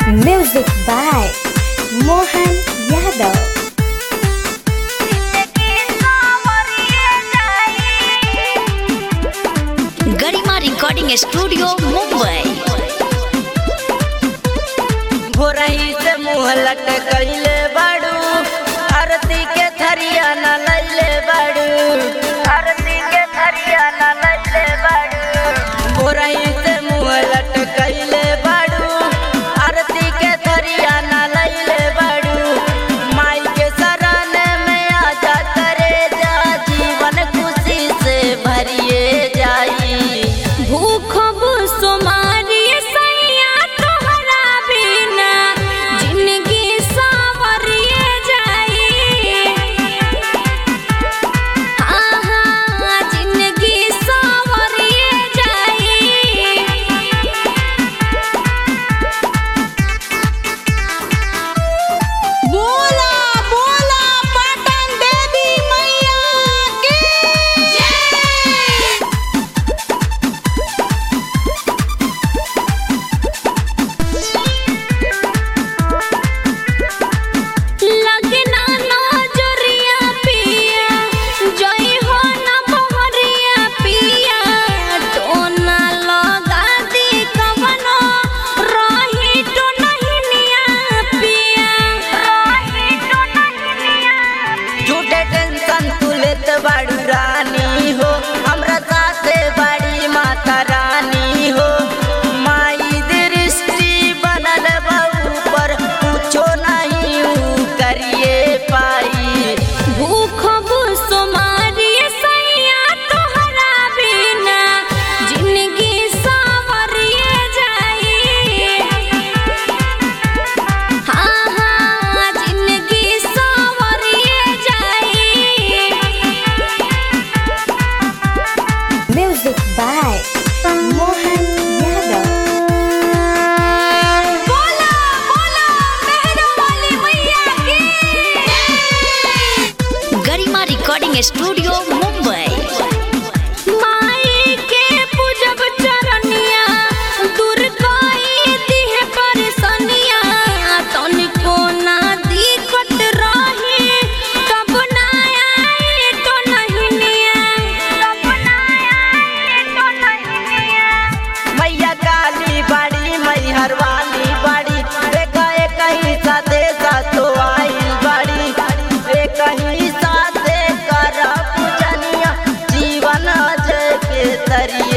Music by Mohan Yadav. Garima recording studio Mumbai. भोरही से मुँह लटकैले बाड़ू, आरती के थरिया न लैले बाड़ू, आरती के थरिया न लैले बाड़ू। भोरही से मुँह लटकैले बाड़ू, आरती के थरिया न लैले बाड़ू। माई के शरण में आजा करे जा, जीवन खुशी से भरिए जाई। भूख सोमारी सैया तोहरा बिना जिंदगी सावरिए जाई। हाँ हाँ जिंदगी सावरिए जाई। बोला बोला पाटन देवी मैया की जय। लगना नजरिया पिया, जय हो न बहरिया पिया। टोना लगा दी कवनो, रही तो नहीं निया पिया, रही तो नहीं निया। झूठे टेंशन तू लेत बाड़ू रानी हो, हमरा साथे बाड़ी माता रानी हो। माई दृष्टि बनल बहू पर, कुछो नहीं ऊ करिए पाई। भूख सोमारी सैया तोहरा बिना जिंदगी सावरिए जाई। हाँ हाँ जिंदगी सावरिए जाई। Music by Mohan Yadav. बोला बोला मेहर वाली मैया की जय। Garima recording studio Mumbai. माई के पूजब चरनिया, दूर कोई दिहे परेशानिया। तनिको ना दिक्कत रही, कब ना आई तो नहीं निया, कब ना आई तो नहीं निया। मैया काली बाड़ी मैहर वाली बाड़ी, देखा एक ही साथे साथो आइल बाड़ी। एक ही साथे कर पूजनिया, जीवन जय के तरिए